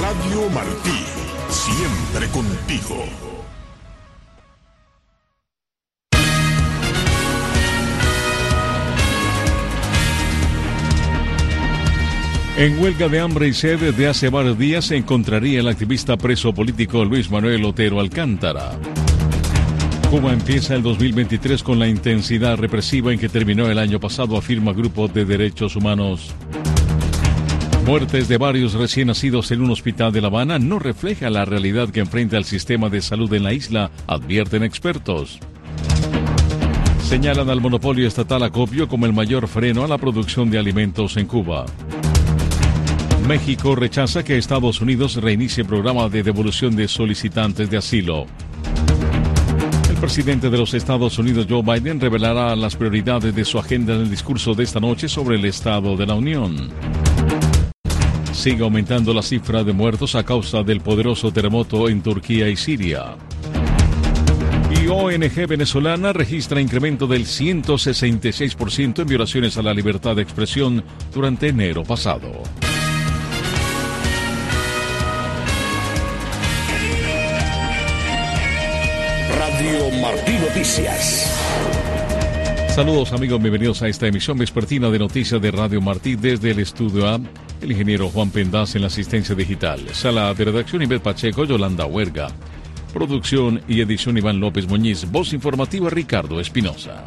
Radio Martí, siempre contigo. En huelga de hambre y sed desde hace varios días se encontraría el activista preso político Luis Manuel Otero Alcántara. Cuba empieza el 2023 con la intensidad represiva en que terminó el año pasado, afirma Grupo de Derechos Humanos. Muertes de varios recién nacidos en un hospital de La Habana no refleja la realidad que enfrenta el sistema de salud en la isla, advierten expertos. Señalan al monopolio estatal acopio como el mayor freno a la producción de alimentos en Cuba. México rechaza que Estados Unidos reinicie programa de devolución de solicitantes de asilo. El presidente de los Estados Unidos, Joe Biden, revelará las prioridades de su agenda en el discurso de esta noche sobre el Estado de la Unión. Sigue aumentando la cifra de muertos a causa del poderoso terremoto en Turquía y Siria. Y ONG venezolana registra incremento del 166% en violaciones a la libertad de expresión durante enero pasado. Radio Martí Noticias. Saludos amigos, bienvenidos a esta emisión vespertina de noticias de Radio Martí desde el estudio A. El ingeniero Juan Pendaz en la asistencia digital. Sala de redacción Ivette Pacheco, Yolanda Huerga. Producción y edición Iván López Muñiz. Voz informativa Ricardo Espinosa.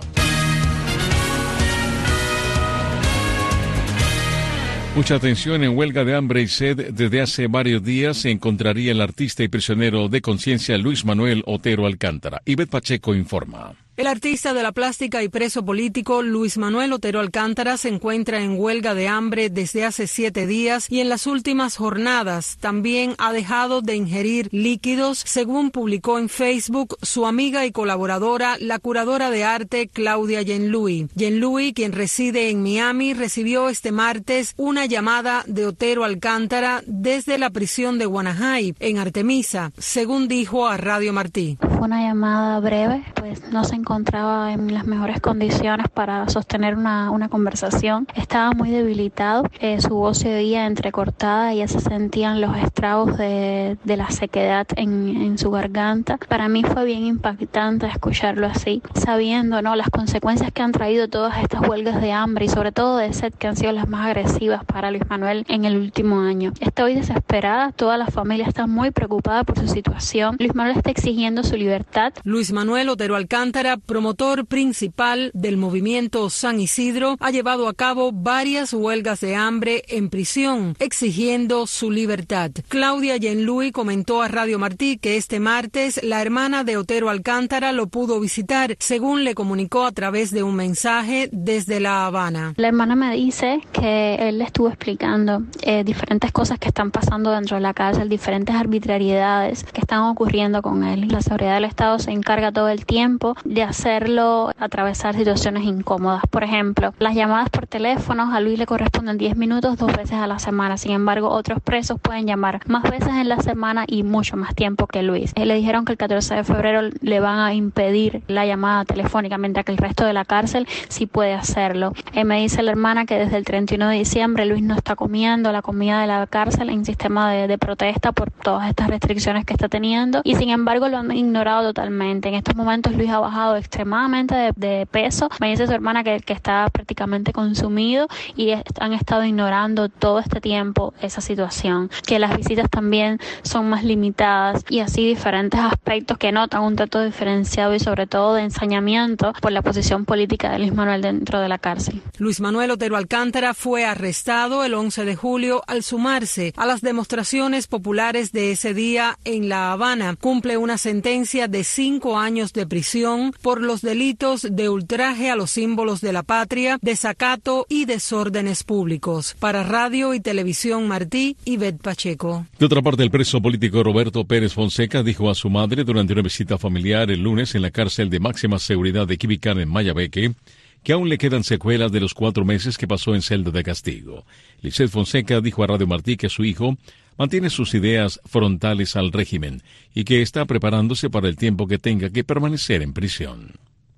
Mucha atención, en huelga de hambre y sed desde hace varios días se encontraría el artista y prisionero de conciencia Luis Manuel Otero Alcántara. Ivette Pacheco informa. El artista de la plástica y preso político Luis Manuel Otero Alcántara se encuentra en huelga de hambre desde hace 7 días y en las últimas jornadas también ha dejado de ingerir líquidos, según publicó en Facebook su amiga y colaboradora, la curadora de arte Claudia Yenlui. Yenlui, quien reside en Miami, recibió este martes una llamada de Otero Alcántara desde la prisión de Guanajay, en Artemisa, según dijo a Radio Martí. Fue una llamada breve, pues no se encontraba en las mejores condiciones para sostener una conversación. Estaba muy debilitado, su voz se oía entrecortada y ya se sentían los estragos de la sequedad en su garganta. Para mí fue bien impactante escucharlo así, sabiendo las consecuencias que han traído todas estas huelgas de hambre y sobre todo de sed, que han sido las más agresivas para Luis Manuel en el último año. Estoy desesperada, toda la familia está muy preocupada por su situación. Luis Manuel está exigiendo su libertad. Luis Manuel Otero Alcántara, promotor principal del movimiento San Isidro, ha llevado a cabo varias huelgas de hambre en prisión, exigiendo su libertad. Claudia Yenlui comentó a Radio Martí que este martes la hermana de Otero Alcántara lo pudo visitar, según le comunicó a través de un mensaje desde La Habana. La hermana me dice que él le estuvo explicando diferentes cosas que están pasando dentro de la cárcel, diferentes arbitrariedades que están ocurriendo con él. La seguridad del Estado se encarga todo el tiempo de hacerlo atravesar situaciones incómodas. Por ejemplo, las llamadas por teléfono a Luis le corresponden 10 minutos 2 veces a la semana. Sin embargo, otros presos pueden llamar más veces en la semana y mucho más tiempo que Luis. Le dijeron que el 14 de febrero le van a impedir la llamada telefónica, mientras que el resto de la cárcel sí puede hacerlo. Me dice la hermana que desde el 31 de diciembre Luis no está comiendo la comida de la cárcel en sistema de protesta por todas estas restricciones que está teniendo, y sin embargo lo han ignorado totalmente. En estos momentos Luis ha bajado extremadamente de peso. Me dice su hermana que está prácticamente consumido y han estado ignorando todo este tiempo esa situación, que las visitas también son más limitadas y así diferentes aspectos que notan un trato diferenciado y sobre todo de ensañamiento por la posición política de Luis Manuel dentro de la cárcel. Luis Manuel Otero Alcántara fue arrestado el 11 de julio al sumarse a las demostraciones populares de ese día en La Habana. Cumple una sentencia de 5 años de prisión por los delitos de ultraje a los símbolos de la patria, desacato y desórdenes públicos. Para Radio y Televisión Martí, Ivette Pacheco. De otra parte, el preso político Roberto Pérez Fonseca dijo a su madre durante una visita familiar el lunes en la cárcel de máxima seguridad de Quibicán en Mayabeque que aún le quedan secuelas de los 4 meses que pasó en celda de castigo. Lisset Fonseca dijo a Radio Martí que su hijo mantiene sus ideas frontales al régimen y que está preparándose para el tiempo que tenga que permanecer en prisión.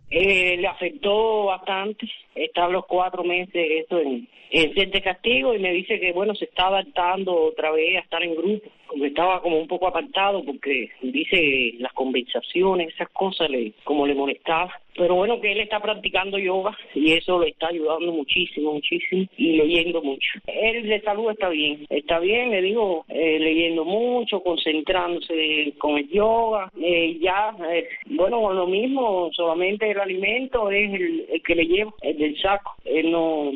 Le afectó bastante estar los 4 meses en celda de castigo, y me dice que se está adaptando otra vez a estar en grupo. porque estaba como un poco apartado, porque dice las conversaciones, esas cosas como le molestaba. Pero bueno, que él está practicando yoga y eso le está ayudando muchísimo y leyendo mucho. Él de salud está bien, le digo, leyendo mucho, concentrándose con el yoga. Bueno, con lo mismo, solamente el alimento es el que le llevo, el del saco. Él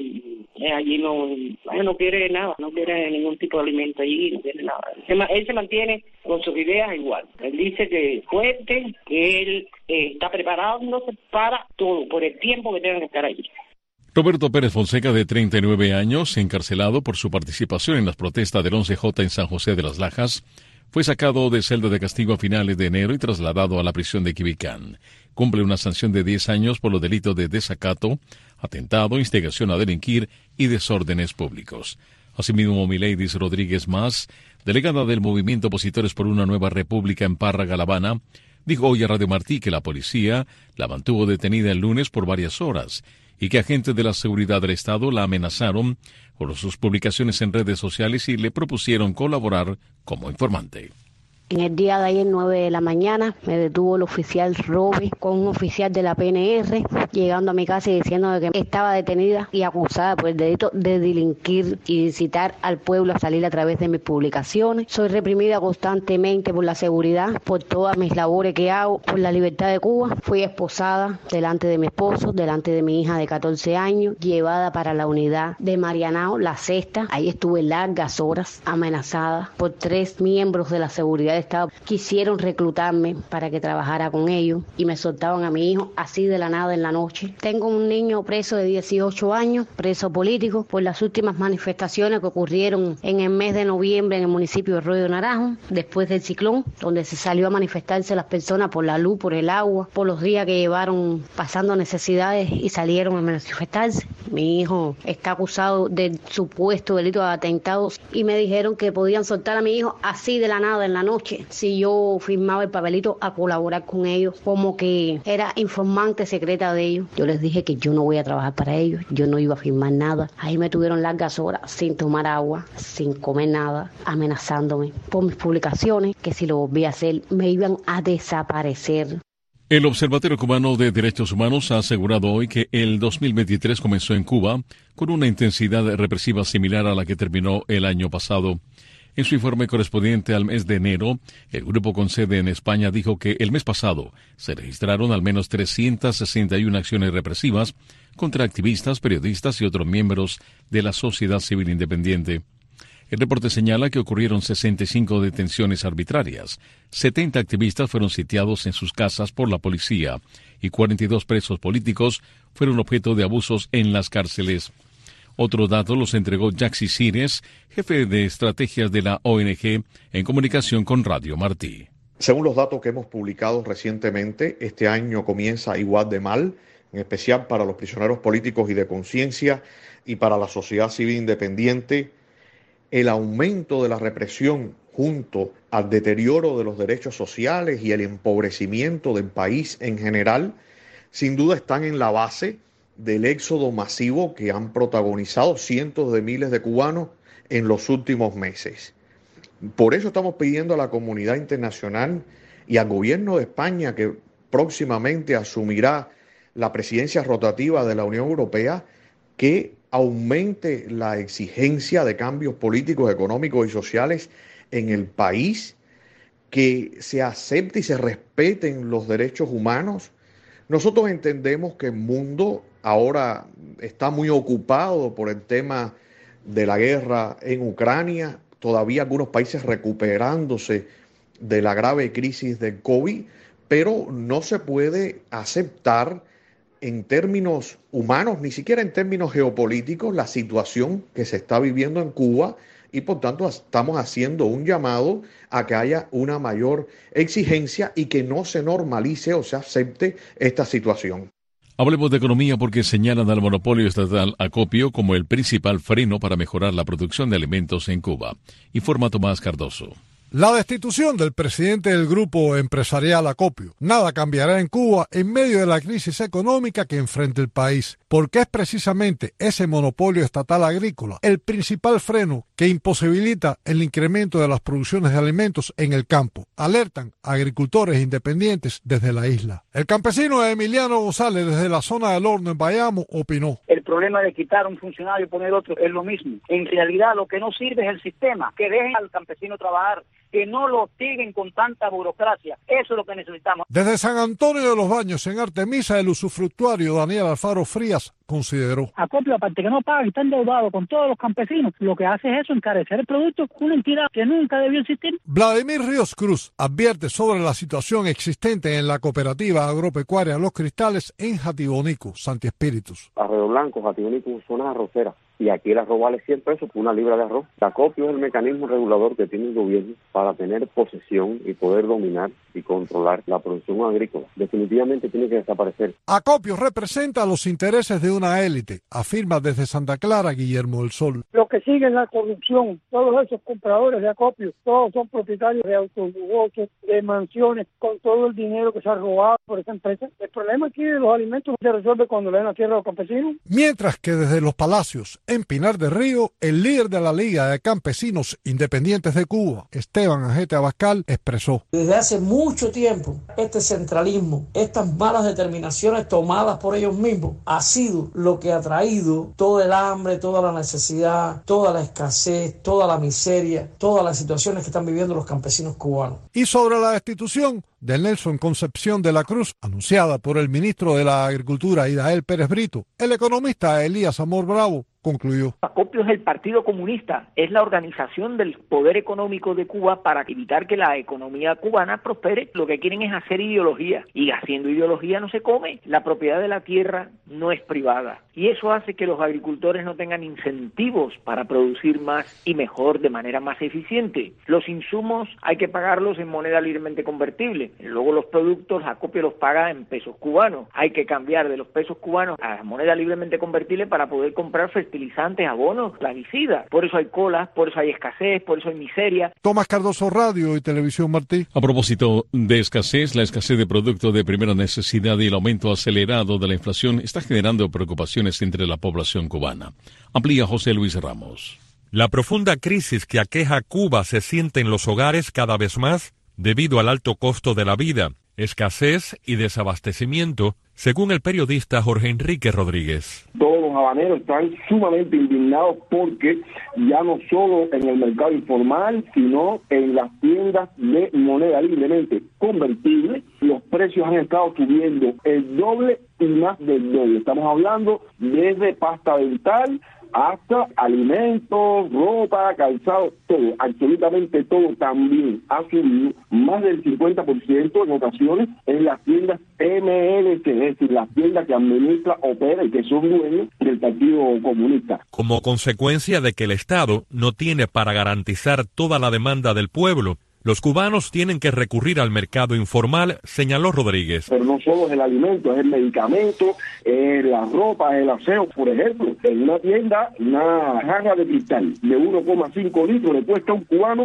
no quiere nada, no quiere ningún tipo de alimento allí, no quiere nada. Él se mantiene con sus ideas igual. Él dice que es fuerte, que él está preparándose para todo, por el tiempo que tenga que estar allí. Roberto Pérez Fonseca, de 39 años, encarcelado por su participación en las protestas del 11J en San José de las Lajas, fue sacado de celda de castigo a finales de enero y trasladado a la prisión de Quibicán. Cumple una sanción de 10 años por los delitos de desacato, atentado, instigación a delinquir y desórdenes públicos. Asimismo, Mileidis Rodríguez Mas, delegada del Movimiento Opositores por una Nueva República en Párraga, La Habana, dijo hoy a Radio Martí que la policía la mantuvo detenida el lunes por varias horas y que agentes de la seguridad del Estado la amenazaron por sus publicaciones en redes sociales y le propusieron colaborar como informante. En el día de ayer, 9 de la mañana, me detuvo el oficial Robe con un oficial de la PNR, llegando a mi casa y diciendo que estaba detenida y acusada por el delito de delinquir y incitar al pueblo a salir a través de mis publicaciones. Soy reprimida constantemente por la seguridad, por todas mis labores que hago, por la libertad de Cuba. Fui esposada delante de mi esposo, delante de mi hija de 14 años, llevada para la unidad de Marianao, la sexta. Ahí estuve largas horas amenazada por 3 miembros de la seguridad. Quisieron reclutarme para que trabajara con ellos y me soltaban a mi hijo así de la nada en la noche. Tengo un niño preso de 18 años, preso político, por las últimas manifestaciones que ocurrieron en el mes de noviembre en el municipio de Arroyo Naranjo, después del ciclón, donde se salió a manifestarse las personas por la luz, por el agua, por los días que llevaron pasando necesidades y salieron a manifestarse. Mi hijo está acusado del supuesto delito de atentados y me dijeron que podían soltar a mi hijo así de la nada en la noche si yo firmaba el papelito a colaborar con ellos, como que era informante secreta de ellos. Yo les dije que yo no voy a trabajar para ellos, yo no iba a firmar nada. Ahí me tuvieron largas horas sin tomar agua, sin comer nada, amenazándome por mis publicaciones, que si lo volvía a hacer me iban a desaparecer. El Observatorio Cubano de Derechos Humanos ha asegurado hoy que el 2023 comenzó en Cuba con una intensidad represiva similar a la que terminó el año pasado. En su informe correspondiente al mes de enero, el grupo con sede en España dijo que el mes pasado se registraron al menos 361 acciones represivas contra activistas, periodistas y otros miembros de la sociedad civil independiente. El reporte señala que ocurrieron 65 detenciones arbitrarias, 70 activistas fueron sitiados en sus casas por la policía y 42 presos políticos fueron objeto de abusos en las cárceles. Otros datos los entregó Jaxi Cires, jefe de estrategias de la ONG, en comunicación con Radio Martí. Según los datos que hemos publicado recientemente, este año comienza igual de mal, en especial para los prisioneros políticos y de conciencia y para la sociedad civil independiente. El aumento de la represión junto al deterioro de los derechos sociales y el empobrecimiento del país en general, sin duda están en la base del éxodo masivo que han protagonizado cientos de miles de cubanos en los últimos meses. Por eso estamos pidiendo a la comunidad internacional y al gobierno de España, que próximamente asumirá la presidencia rotativa de la Unión Europea, que aumente la exigencia de cambios políticos, económicos y sociales en el país, que se acepte y se respeten los derechos humanos. Nosotros entendemos que el mundo ahora está muy ocupado por el tema de la guerra en Ucrania, todavía algunos países recuperándose de la grave crisis del COVID, pero no se puede aceptar en términos humanos, ni siquiera en términos geopolíticos, la situación que se está viviendo en Cuba, y por tanto estamos haciendo un llamado a que haya una mayor exigencia y que no se normalice o se acepte esta situación. Hablemos de economía porque señalan al monopolio estatal Acopio como el principal freno para mejorar la producción de alimentos en Cuba. Informa Tomás Cardoso. La destitución del presidente del grupo empresarial Acopio. Nada cambiará en Cuba en medio de la crisis económica que enfrenta el país, porque es precisamente ese monopolio estatal agrícola el principal freno que imposibilita el incremento de las producciones de alimentos en el campo, alertan agricultores independientes desde la isla. El campesino Emiliano González, desde la zona del Horno en Bayamo, opinó: el problema de quitar un funcionario y poner otro es lo mismo. En realidad lo que no sirve es el sistema, que dejen al campesino trabajar, que no lo hostiguen con tanta burocracia. Eso es lo que necesitamos. Desde San Antonio de los Baños, en Artemisa, el usufructuario Daniel Alfaro Frías consideró: Acopio, aparte que no paga y está endeudado con todos los campesinos, lo que hace es eso, encarecer el producto, una entidad que nunca debió existir. Vladimir Ríos Cruz advierte sobre la situación existente en la cooperativa agropecuaria Los Cristales en Jatibonico, Santi Espíritus. Arroyo Blanco, Jatibonico, zona arrocera. Y aquí el arroz vale 100 pesos por una libra de arroz. Acopio es el mecanismo regulador que tiene el gobierno para tener posesión y poder dominar y controlar la producción agrícola. Definitivamente tiene que desaparecer. Acopio representa los intereses de una élite, afirma desde Santa Clara Guillermo del Sol. Lo que sigue es la corrupción. Todos esos compradores de Acopio, todos son propietarios de autos lujosos, de mansiones, con todo el dinero que se ha robado por esa empresa. El problema aquí de los alimentos se resuelve cuando le dan la tierra a los campesinos. Mientras que desde los palacios, en Pinar del Río, el líder de la Liga de Campesinos Independientes de Cuba, Esteban Ajete Abascal, expresó: desde hace mucho tiempo, este centralismo, estas malas determinaciones tomadas por ellos mismos, ha sido lo que ha traído todo el hambre, toda la necesidad, toda la escasez, toda la miseria, todas las situaciones que están viviendo los campesinos cubanos. Y sobre la destitución de Nelson Concepción de la Cruz, anunciada por el ministro de la Agricultura, Idael Pérez Brito, el economista Elías Amor Bravo concluyó: Acopio es el Partido Comunista, es la organización del poder económico de Cuba para evitar que la economía cubana prospere. Lo que quieren es hacer ideología, y haciendo ideología no se come. La propiedad de la tierra no es privada, y eso hace que los agricultores no tengan incentivos para producir más y mejor de manera más eficiente. Los insumos hay que pagarlos en moneda libremente convertible. Luego los productos Acopio los paga en pesos cubanos. Hay que cambiar de los pesos cubanos a la moneda libremente convertible para poder comprar fertilizantes, abonos, plaguicidas. Por eso hay colas, por eso hay escasez, por eso hay miseria. Tomás Cardoso, Radio y Televisión Martí. A propósito de escasez, la escasez de productos de primera necesidad y el aumento acelerado de la inflación está generando preocupaciones entre la población cubana. Amplía José Luis Ramos. La profunda crisis que aqueja a Cuba se siente en los hogares cada vez más debido al alto costo de la vida, escasez y desabastecimiento, según el periodista Jorge Enrique Rodríguez. Todos los habaneros están sumamente indignados porque ya no solo en el mercado informal, sino en las tiendas de moneda libremente convertible, los precios han estado subiendo el doble y más del doble. Estamos hablando desde pasta dental hasta alimentos, ropa, calzado, todo, absolutamente todo también ha subido más del 50% en ocasiones en las tiendas MLC, es decir, las tiendas que administra, opera y que son dueños del Partido Comunista. Como consecuencia de que el Estado no tiene para garantizar toda la demanda del pueblo, los cubanos tienen que recurrir al mercado informal, señaló Rodríguez. Pero no solo es el alimento, es el medicamento, es la ropa, es el aseo. Por ejemplo, en una tienda, una jarra de cristal de 1,5 litros le cuesta a un cubano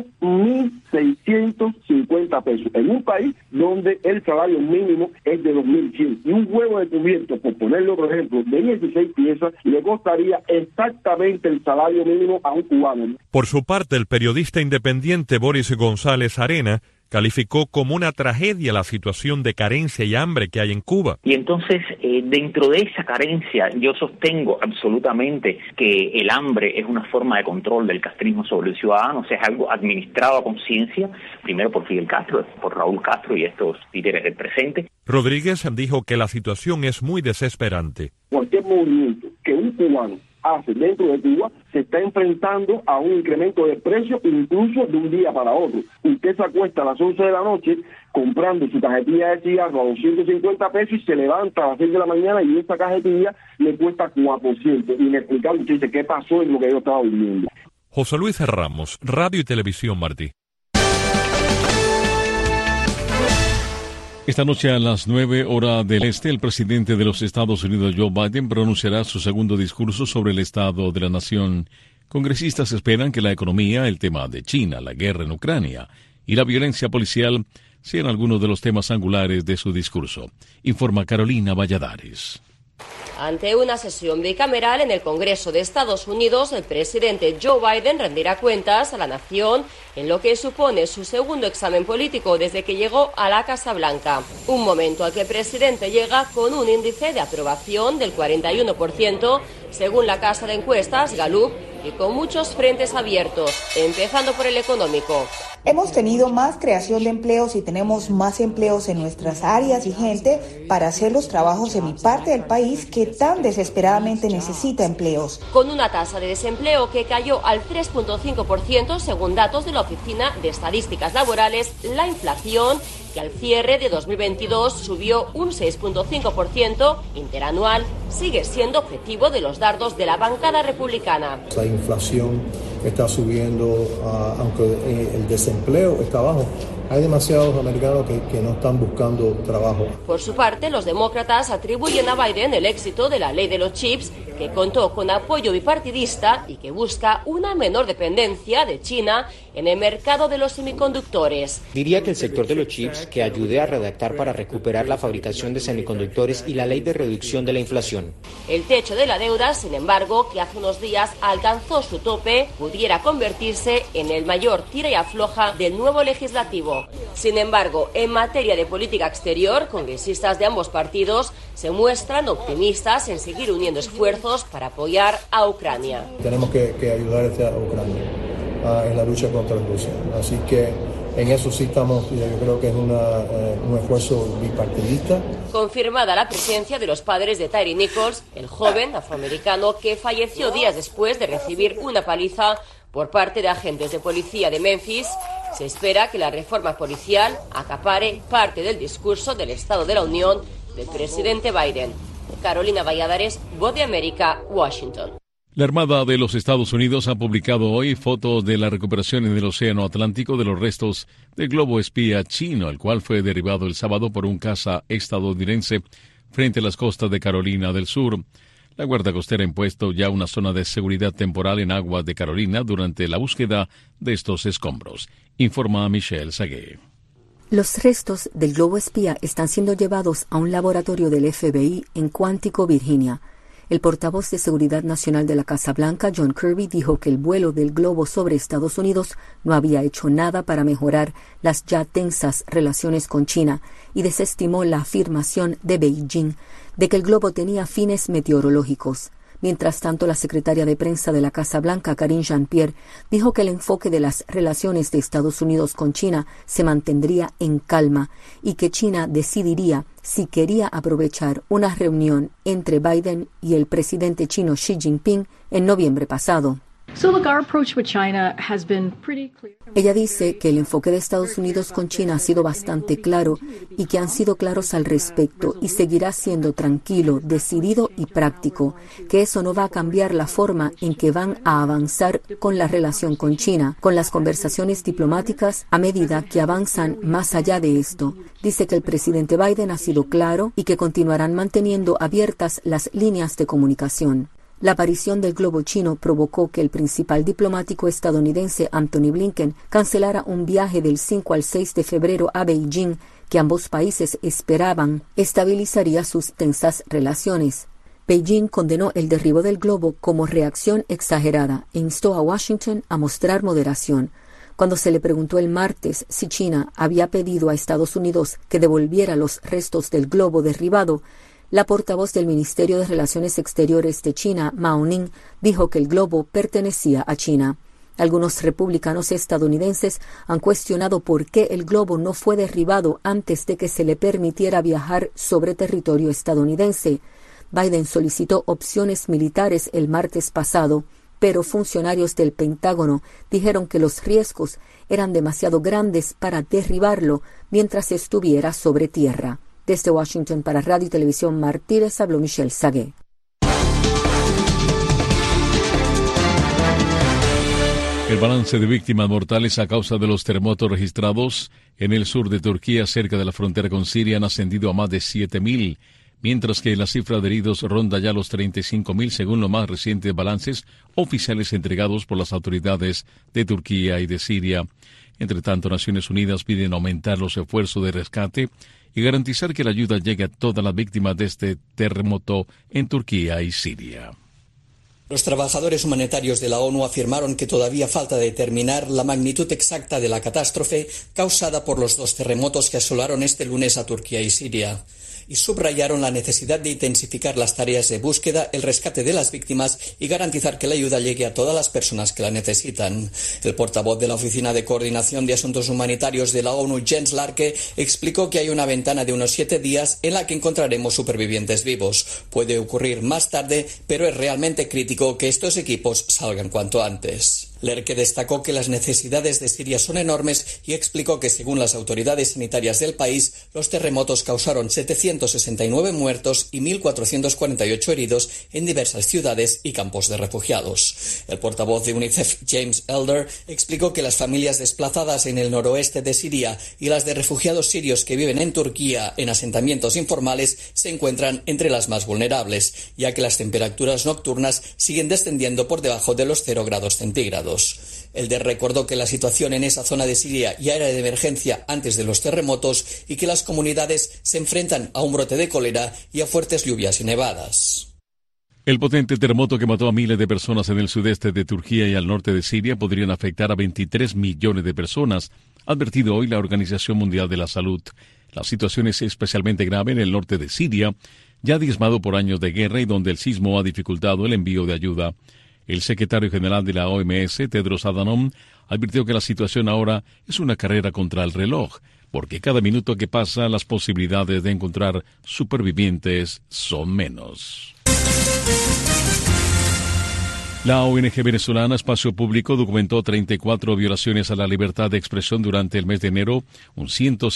1.650 pesos. En un país donde el salario mínimo es de 2.100. Y un huevo de cubierto, por ponerle otro ejemplo, de 16 piezas, le costaría exactamente el salario mínimo a un cubano. Por su parte, el periodista independiente Boris González Arena calificó como una tragedia la situación de carencia y hambre que hay en Cuba. Y entonces, dentro de esa carencia, yo sostengo absolutamente que el hambre es una forma de control del castrismo sobre el ciudadano, o sea, es algo administrado a conciencia, primero por Fidel Castro, por Raúl Castro y estos líderes del presente. Rodríguez dijo que la situación es muy desesperante. Cualquier movimiento que un cubano hace dentro de Cuba se está enfrentando a un incremento de precios incluso de un día para otro. Usted se acuesta a las 11 de la noche comprando su cajetilla de cigarro a 250 pesos y se levanta a las 6 de la mañana y esa cajetilla le cuesta 400. Inexplicable. Usted dice, ¿qué pasó en lo que yo estaba viviendo? José Luis Ramos, Radio y Televisión Martí. Esta noche a las 9 hora del este, el presidente de los Estados Unidos, Joe Biden, pronunciará su segundo discurso sobre el estado de la nación. Congresistas esperan que la economía, el tema de China, la guerra en Ucrania y la violencia policial sean algunos de los temas angulares de su discurso, informa Carolina Valladares. Ante una sesión bicameral en el Congreso de Estados Unidos, el presidente Joe Biden rendirá cuentas a la nación en lo que supone su segundo examen político desde que llegó a la Casa Blanca. Un momento al que el presidente llega con un índice de aprobación del 41%, según la casa de encuestas Gallup, y con muchos frentes abiertos, empezando por el económico. Hemos tenido más creación de empleos y tenemos más empleos en nuestras áreas y gente para hacer los trabajos en mi parte del país que tan desesperadamente necesita empleos. Con una tasa de desempleo que cayó al 3.5% según datos de la Oficina de Estadísticas Laborales, la inflación, que al cierre de 2022 subió un 6.5% interanual, sigue siendo objetivo de los dardos de la bancada republicana. La inflación está subiendo, aunque el desempleo está bajo. Hay demasiados americanos que no están buscando trabajo. Por su parte, los demócratas atribuyen a Biden el éxito de la ley de los chips, que contó con apoyo bipartidista y que busca una menor dependencia de China en el mercado de los semiconductores. Diría que el sector de los chips que ayude a redactar para recuperar la fabricación de semiconductores y la ley de reducción de la inflación. El techo de la deuda, sin embargo, que hace unos días alcanzó su tope, pudiera convertirse en el mayor tira y afloja del nuevo legislativo. Sin embargo, en materia de política exterior, congresistas de ambos partidos se muestran optimistas en seguir uniendo esfuerzos para apoyar a Ucrania. Tenemos que ayudar a Ucrania en la lucha contra Rusia. Así que en eso sí estamos, yo creo que es un esfuerzo bipartidista. Confirmada la presencia de los padres de Tyre Nichols, el joven afroamericano que falleció días después de recibir una paliza por parte de agentes de policía de Memphis, se espera que la reforma policial acapare parte del discurso del Estado de la Unión del presidente Biden. Carolina Valladares, Voz de América, Washington. La Armada de los Estados Unidos ha publicado hoy fotos de la recuperación en el Océano Atlántico de los restos del globo espía chino, el cual fue derribado el sábado por un caza estadounidense frente a las costas de Carolina del Sur. La Guardia Costera ha impuesto ya una zona de seguridad temporal en aguas de Carolina durante la búsqueda de estos escombros, informa Michelle Sagué. Los restos del globo espía están siendo llevados a un laboratorio del FBI en Quantico, Virginia. El portavoz de Seguridad Nacional de la Casa Blanca, John Kirby, dijo que el vuelo del globo sobre Estados Unidos no había hecho nada para mejorar las ya tensas relaciones con China y desestimó la afirmación de Beijing de que el globo tenía fines meteorológicos. Mientras tanto, la secretaria de prensa de la Casa Blanca, Karine Jean-Pierre, dijo que el enfoque de las relaciones de Estados Unidos con China se mantendría en calma y que China decidiría si quería aprovechar una reunión entre Biden y el presidente chino Xi Jinping en noviembre pasado. Ella dice que el enfoque de Estados Unidos con China ha sido bastante claro y que han sido claros al respecto y seguirá siendo tranquilo, decidido y práctico, que eso no va a cambiar la forma en que van a avanzar con la relación con China, con las conversaciones diplomáticas a medida que avanzan más allá de esto. Dice que el presidente Biden ha sido claro y que continuarán manteniendo abiertas las líneas de comunicación. La aparición del globo chino provocó que el principal diplomático estadounidense Anthony Blinken cancelara un viaje del 5 al 6 de febrero a Beijing que ambos países esperaban estabilizaría sus tensas relaciones. Beijing condenó el derribo del globo como reacción exagerada e instó a Washington a mostrar moderación. Cuando se le preguntó el martes si China había pedido a Estados Unidos que devolviera los restos del globo derribado, la portavoz del Ministerio de Relaciones Exteriores de China, Mao Ning, dijo que el globo pertenecía a China. Algunos republicanos estadounidenses han cuestionado por qué el globo no fue derribado antes de que se le permitiera viajar sobre territorio estadounidense. Biden solicitó opciones militares el martes pasado, pero funcionarios del Pentágono dijeron que los riesgos eran demasiado grandes para derribarlo mientras estuviera sobre tierra. Desde Washington para Radio y Televisión Martínez habló Michelle Sagué. El balance de víctimas mortales a causa de los terremotos registrados en el sur de Turquía, cerca de la frontera con Siria, han ascendido a más de 7.000, mientras que la cifra de heridos ronda ya los 35.000 según los más recientes balances oficiales entregados por las autoridades de Turquía y de Siria. Entre tanto, Naciones Unidas piden aumentar los esfuerzos de rescate y garantizar que la ayuda llegue a todas las víctimas de este terremoto en Turquía y Siria. Los trabajadores humanitarios de la ONU afirmaron que todavía falta determinar la magnitud exacta de la catástrofe causada por los 2 terremotos que asolaron este lunes a Turquía y Siria, y subrayaron la necesidad de intensificar las tareas de búsqueda, el rescate de las víctimas y garantizar que la ayuda llegue a todas las personas que la necesitan. El portavoz de la Oficina de Coordinación de Asuntos Humanitarios de la ONU, Jens Larke, explicó que hay una ventana de unos 7 días en la que encontraremos supervivientes vivos. Puede ocurrir más tarde, pero es realmente crítico que estos equipos salgan cuanto antes. Lerke destacó que las necesidades de Siria son enormes y explicó que, según las autoridades sanitarias del país, los terremotos causaron 769 muertos y 1.448 heridos en diversas ciudades y campos de refugiados. El portavoz de UNICEF, James Elder, explicó que las familias desplazadas en el noroeste de Siria y las de refugiados sirios que viven en Turquía en asentamientos informales se encuentran entre las más vulnerables, ya que las temperaturas nocturnas siguen descendiendo por debajo de los 0 grados centígrados. Elder recordó que la situación en esa zona de Siria ya era de emergencia antes de los terremotos y que las comunidades se enfrentan a un brote de cólera y a fuertes lluvias y nevadas. El potente terremoto que mató a miles de personas en el sudeste de Turquía y al norte de Siria podrían afectar a 23 millones de personas, ha advertido hoy la Organización Mundial de la Salud. La situación es especialmente grave en el norte de Siria, ya diezmado por años de guerra y donde el sismo ha dificultado el envío de ayuda. El secretario general de la OMS, Tedros Adhanom, advirtió que la situación ahora es una carrera contra el reloj, porque cada minuto que pasa las posibilidades de encontrar supervivientes son menos. La ONG venezolana Espacio Público documentó 34 violaciones a la libertad de expresión durante el mes de enero, un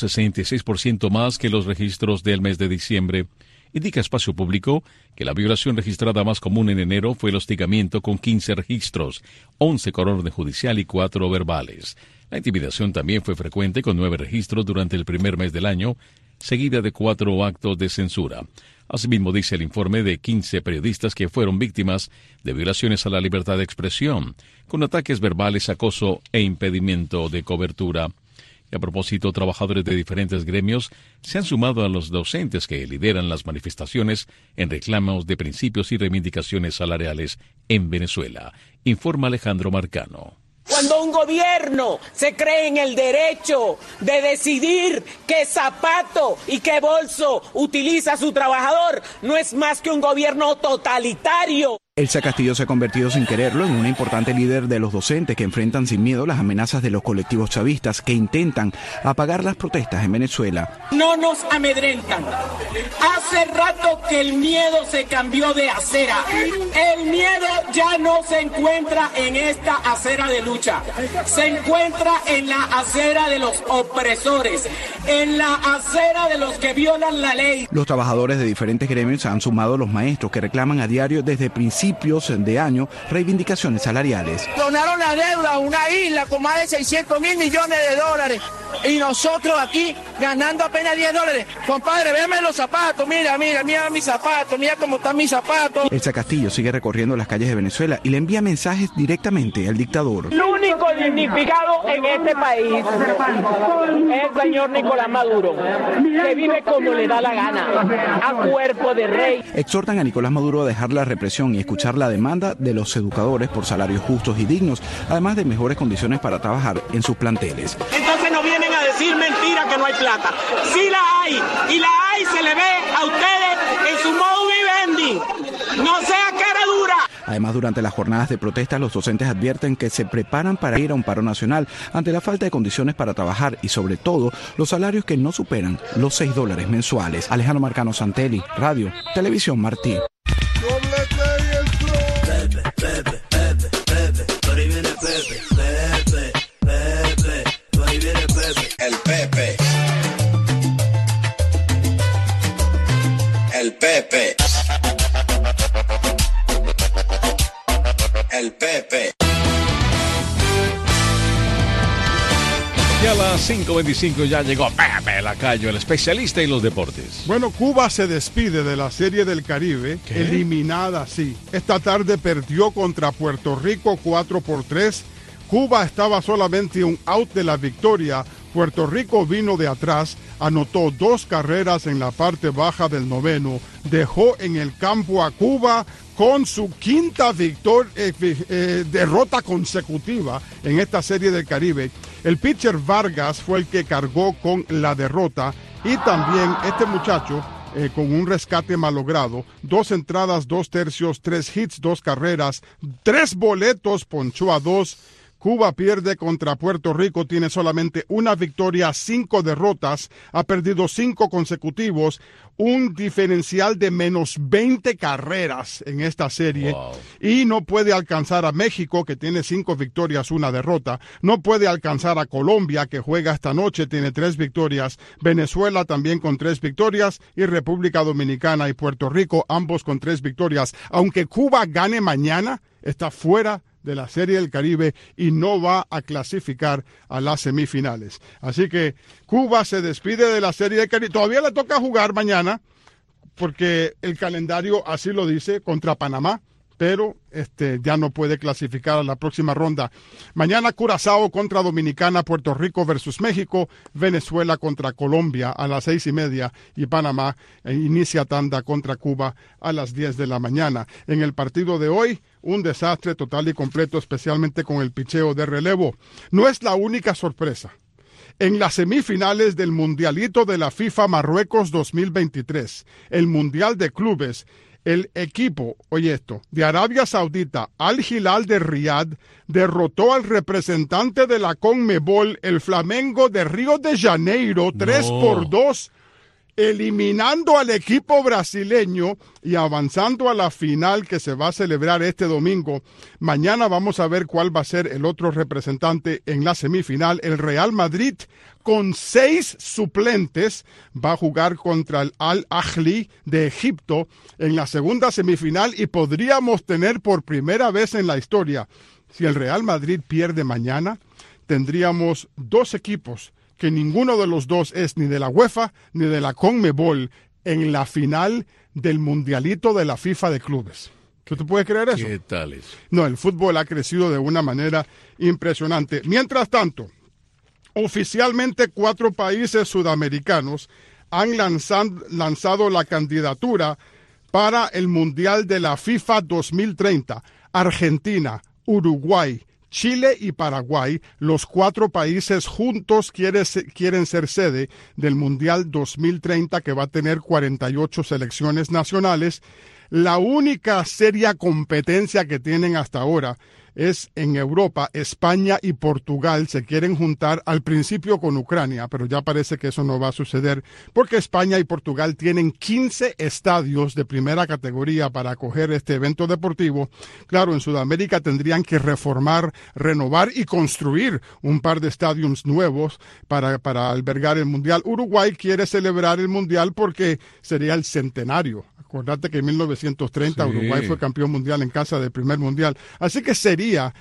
166% más que los registros del mes de diciembre. Indica Espacio Público que la violación registrada más común en enero fue el hostigamiento con 15 registros, 11 con orden judicial y 4 verbales. La intimidación también fue frecuente con 9 registros durante el primer mes del año, seguida de 4 actos de censura. Asimismo, dice el informe de 15 periodistas que fueron víctimas de violaciones a la libertad de expresión, con ataques verbales, acoso e impedimento de cobertura. Y a propósito, trabajadores de diferentes gremios se han sumado a los docentes que lideran las manifestaciones en reclamos de principios y reivindicaciones salariales en Venezuela, informa Alejandro Marcano. Cuando un gobierno se cree en el derecho de decidir qué zapato y qué bolso utiliza su trabajador, no es más que un gobierno totalitario. Elsa Castillo se ha convertido sin quererlo en una importante líder de los docentes que enfrentan sin miedo las amenazas de los colectivos chavistas que intentan apagar las protestas en Venezuela. No nos amedrentan. Hace rato que el miedo se cambió de acera. El miedo ya no se encuentra en esta acera de lucha. Se encuentra en la acera de los opresores, en la acera de los que violan la ley. Los trabajadores de diferentes gremios han sumado a los maestros que reclaman a diario desde principios de año reivindicaciones salariales. Donaron la deuda a una isla con más de 600.000 millones de dólares y nosotros aquí ganando apenas $10. Compadre, véame los zapatos, mira mis zapatos, mira cómo están mis zapatos. Elsa Castillo sigue recorriendo las calles de Venezuela y le envía mensajes directamente al dictador. El único dignificado en este país es el señor Nicolás Maduro, que vive como le da la gana, a cuerpo de rey. Exhortan a Nicolás Maduro a dejar la represión y escuchar la demanda de los educadores por salarios justos y dignos, además de mejores condiciones para trabajar en sus planteles. Entonces no vienen a decir mentira que no hay plata. Sí la hay, y la hay, se le ve a ustedes en su modus vivendi. No sea cara dura. Además, durante las jornadas de protesta, los docentes advierten que se preparan para ir a un paro nacional ante la falta de condiciones para trabajar y, sobre todo, los salarios que no superan los $6 mensuales. Alejandro Marcano, Santelli, Radio, Televisión Martí. El Pepe. El Pepe. El Pepe. Y a las 5:25 ya llegó Pepe Lacayo, el especialista en los deportes. Bueno, Cuba se despide de la Serie del Caribe, eliminada así. Esta tarde perdió contra Puerto Rico 4-3, Cuba estaba solamente un out de la victoria. Puerto Rico vino de atrás, anotó 2 carreras en la parte baja del noveno, dejó en el campo a Cuba con su quinta derrota consecutiva en esta serie del Caribe. El pitcher Vargas fue el que cargó con la derrota y también este muchacho con un rescate malogrado, 2 entradas, 2 tercios, 3 hits, 2 carreras, 3 boletos, ponchó a 2. Cuba pierde contra Puerto Rico, tiene solamente una victoria, 5 derrotas, ha perdido 5 consecutivos, un diferencial de menos 20 carreras en esta serie. Wow. Y no puede alcanzar a México, que tiene 5 victorias, 1 derrota, no puede alcanzar a Colombia, que juega esta noche, tiene 3 victorias, Venezuela también con 3 victorias, y República Dominicana y Puerto Rico, ambos con 3 victorias. Aunque Cuba gane mañana, está fuera de la Serie del Caribe y no va a clasificar a las semifinales. Así que Cuba se despide de la Serie del Caribe. Todavía le toca jugar mañana, porque el calendario así lo dice, contra Panamá, pero ya no puede clasificar a la próxima ronda. Mañana Curazao contra Dominicana, Puerto Rico versus México, Venezuela contra Colombia a las 6:30 y Panamá inicia tanda contra Cuba a las 10 de la mañana. En el partido de hoy, un desastre total y completo, especialmente con el picheo de relevo. No es la única sorpresa. En las semifinales del Mundialito de la FIFA Marruecos 2023, el Mundial de Clubes, el equipo, oye esto, de Arabia Saudita, Al Hilal de Riyadh, derrotó al representante de la CONMEBOL, el Flamengo de Río de Janeiro, 3-2, eliminando al equipo brasileño y avanzando a la final que se va a celebrar este domingo. Mañana vamos a ver cuál va a ser el otro representante en la semifinal. El Real Madrid, con 6 suplentes, va a jugar contra el Al-Ahly de Egipto en la segunda semifinal, y podríamos tener por primera vez en la historia, si el Real Madrid pierde mañana, tendríamos 2 equipos que ninguno de los 2 es ni de la UEFA ni de la CONMEBOL en la final del Mundialito de la FIFA de Clubes. ¿Tú te puedes creer eso? ¿Qué tal es? No, el fútbol ha crecido de una manera impresionante. Mientras tanto, oficialmente 4 países sudamericanos han lanzado la candidatura para el Mundial de la FIFA 2030. Argentina, Uruguay, Chile y Paraguay, los 4 países juntos quieren ser sede del Mundial 2030, que va a tener 48 selecciones nacionales. La única seria competencia que tienen hasta ahora es en Europa. España y Portugal se quieren juntar al principio con Ucrania, pero ya parece que eso no va a suceder, porque España y Portugal tienen 15 estadios de primera categoría para acoger este evento deportivo. Claro, en Sudamérica tendrían que reformar, renovar y construir un par de estadios nuevos para albergar el Mundial. Uruguay quiere celebrar el Mundial porque sería el centenario. Acordate que en 1930 sí, Uruguay fue campeón mundial en casa del primer mundial. Así que sería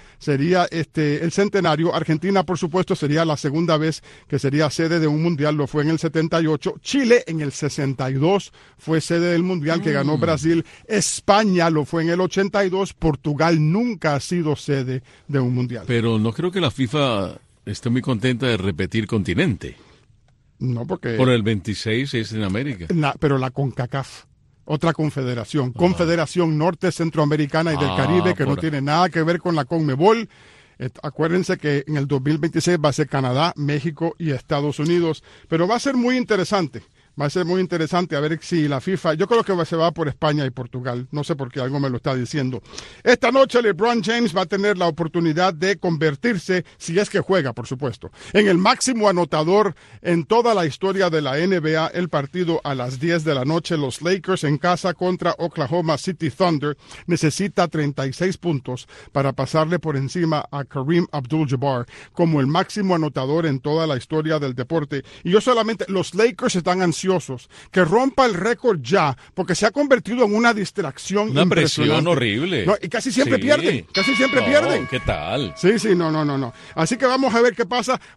el centenario. Argentina, por supuesto, sería la segunda vez que sería sede de un mundial. Lo fue en el 78. Chile en el 62 fue sede del mundial que ganó Brasil. España lo fue en el 82. Portugal nunca ha sido sede de un mundial. Pero no creo que la FIFA esté muy contenta de repetir continente. No, porque... Por el 26 es en América. Pero la CONCACAF. Otra confederación, Confederación Norte Centroamericana y del Caribe, que no tiene nada que ver con la CONMEBOL. Acuérdense que en el 2026 va a ser Canadá, México y Estados Unidos, pero va a ser muy interesante. Va a ser muy interesante a ver si la FIFA, yo creo que se va por España y Portugal, no sé por qué, algo me lo está diciendo. Esta noche LeBron James va a tener la oportunidad de convertirse, si es que juega, por supuesto, en el máximo anotador en toda la historia de la NBA. El partido a las 10 de la noche, los Lakers en casa contra Oklahoma City Thunder, necesita 36 puntos para pasarle por encima a Kareem Abdul-Jabbar como el máximo anotador en toda la historia del deporte. Y los Lakers están ansiosos que rompa el récord ya, porque se ha convertido en una distracción una impresionante. Presión horrible. No, y casi siempre pierden, ¿Qué tal? Sí, no. Así que vamos a ver qué pasa.